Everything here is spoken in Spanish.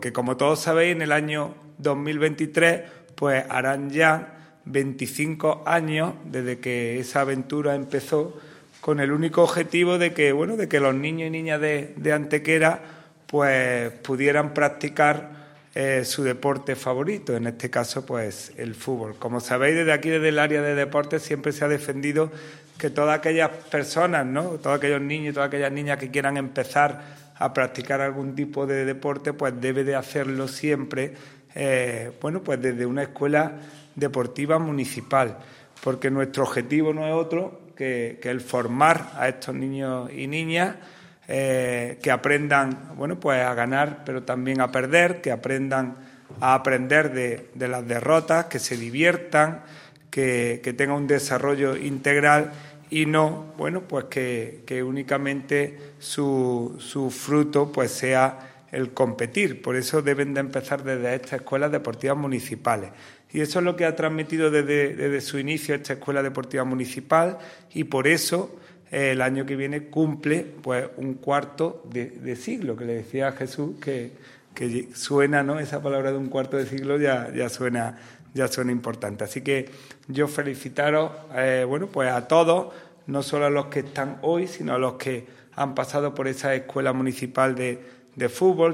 Que como todos sabéis, en el año 2023 pues harán ya 25 años desde que esa aventura empezó, con el único objetivo de que, bueno, de que los niños y niñas de Antequera pues pudieran practicar su deporte favorito, en este caso pues el fútbol. Como sabéis, desde aquí, desde el área de deportes, siempre se ha defendido que todas aquellas personas, ¿no?, todos aquellos niños y todas aquellas niñas que quieran empezar a practicar algún tipo de deporte, pues debe de hacerlo siempre, bueno, pues desde una escuela deportiva municipal, porque nuestro objetivo no es otro que el formar a estos niños y niñas, que aprendan, bueno, pues a ganar, pero también a perder, que aprendan a aprender de las derrotas, que se diviertan, que tengan un desarrollo integral y no, bueno, pues que únicamente su fruto pues sea el competir. Por eso deben de empezar desde estas escuelas deportivas municipales. Y eso es lo que ha transmitido desde su inicio esta escuela deportiva municipal, y por eso el año que viene cumple pues un cuarto de siglo, que le decía a Jesús que suena, ¿no?, esa palabra de un cuarto de siglo ya suena importante. Así que yo felicitaros, bueno, pues a todos, no solo a los que están hoy, sino a los que han pasado por esa escuela municipal de fútbol.